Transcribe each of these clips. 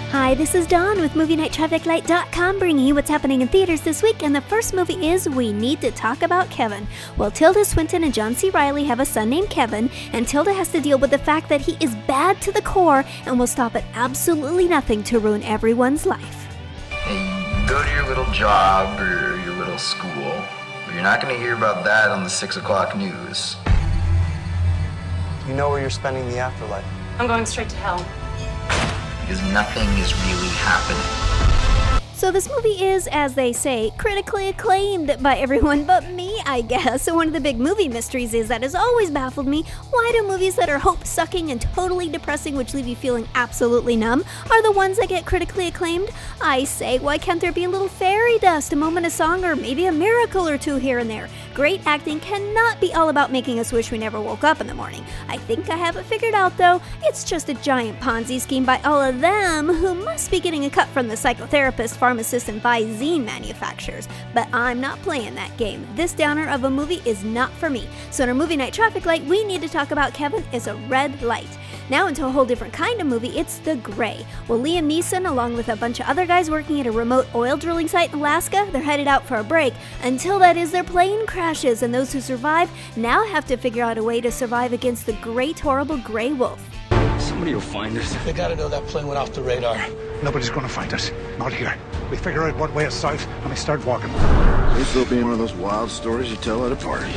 Hi, this is Dawn with MovieNightTrafficLight.com bringing you what's happening in theaters this week, and the first movie is We Need to Talk About Kevin. Well, Tilda Swinton and John C. Reilly have a son named Kevin, and Tilda has to deal with the fact that he is bad to the core and will stop at absolutely nothing to ruin everyone's life. Hey, you go to your little job or your little school, but you're not going to hear about that on the 6 o'clock news. You know where you're spending the afterlife? I'm going straight to hell. Because nothing is really happening. So this movie is, as they say, critically acclaimed by everyone but me, I guess. So one of the big movie mysteries is that has always baffled me. Why do movies that are hope-sucking and totally depressing, which leave you feeling absolutely numb, are the ones that get critically acclaimed? I say, why can't there be a little fairy dust, a moment of song, or maybe a miracle or two here and there? Great acting cannot be all about making us wish we never woke up in the morning. I think I have it figured out, though. It's just a giant Ponzi scheme by all of them who must be getting a cut from the psychotherapist, pharmacist, and Visine manufacturers. But I'm not playing that game. This downer of a movie is not for me. So in our Movie Night Traffic Light, we need to talk about Kevin is a red light. Now into a whole different kind of movie, it's The Grey. Well, Liam Neeson, along with a bunch of other guys working at a remote oil drilling site in Alaska, they're headed out for a break. Until that is, their plane crashes, and those who survive now have to figure out a way to survive against the great, horrible Grey Wolf. Somebody will find us. They gotta know that plane went off the radar. Nobody's gonna find us. Not here. We figure out what way is south and we start walking. This will be one of those wild stories you tell at a party.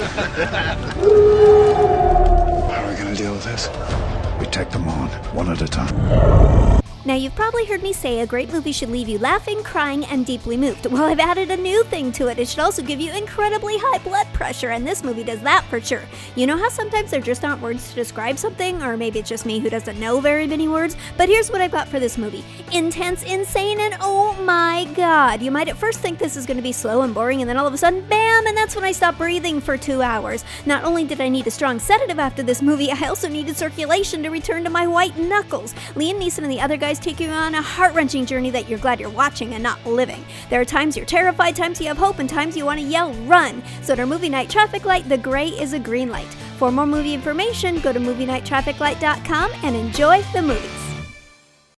How are we gonna deal with this? We take them on, one at a time. Now, you've probably heard me say a great movie should leave you laughing, crying, and deeply moved. Well, I've added a new thing to it. It should also give you incredibly high blood pressure, and this movie does that for sure. You know how sometimes there just aren't words to describe something? Or maybe it's just me who doesn't know very many words? But here's what I've got for this movie. Intense, insane, and oh my god. You might at first think this is going to be slow and boring, and then all of a sudden, bam, and that's when I stopped breathing for 2 hours. Not only did I need a strong sedative after this movie, I also needed circulation to return to my white knuckles. Liam Neeson and the other guys take you on a heart-wrenching journey that you're glad you're watching and not living. There are times you're terrified, times you have hope, and times you want to yell, run. So at our Movie Night Traffic Light, The Grey is a green light. For more movie information, go to MovieNightTrafficLight.com and enjoy the movies.